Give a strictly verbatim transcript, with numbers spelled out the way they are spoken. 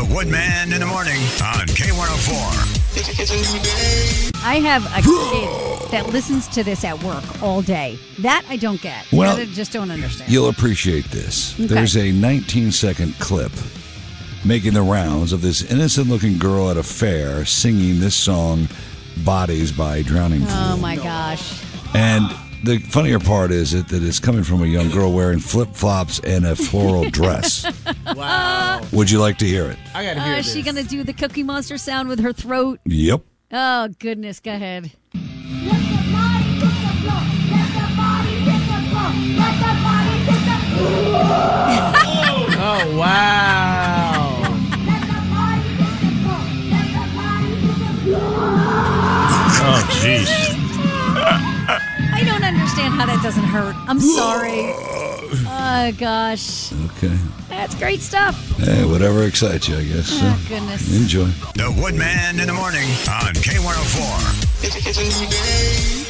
The Woodman in the morning on K one oh four. It's, it's a new day. I have a kid that listens to this at work all day. That I don't get. Well, that I just don't understand. You'll appreciate this. Okay. There's a nineteen-second clip making the rounds of this innocent-looking girl at a fair singing this song, Bodies by Drowning Pool. Oh, my gosh. And the funnier part is that, that it's coming from a young girl wearing flip-flops and a floral dress. Wow. Would you like to hear it? I got to hear Uh, this. is she going to do the Cookie Monster sound with her throat? Yep. Oh, goodness. Go ahead. Oh, wow. Oh, jeez. I don't understand how that doesn't hurt. I'm sorry. Oh, gosh. Okay. That's great stuff. Hey, whatever excites you, I guess. Oh, So, goodness. enjoy. The Woodman in the morning on K one oh four. It's, it's a new day.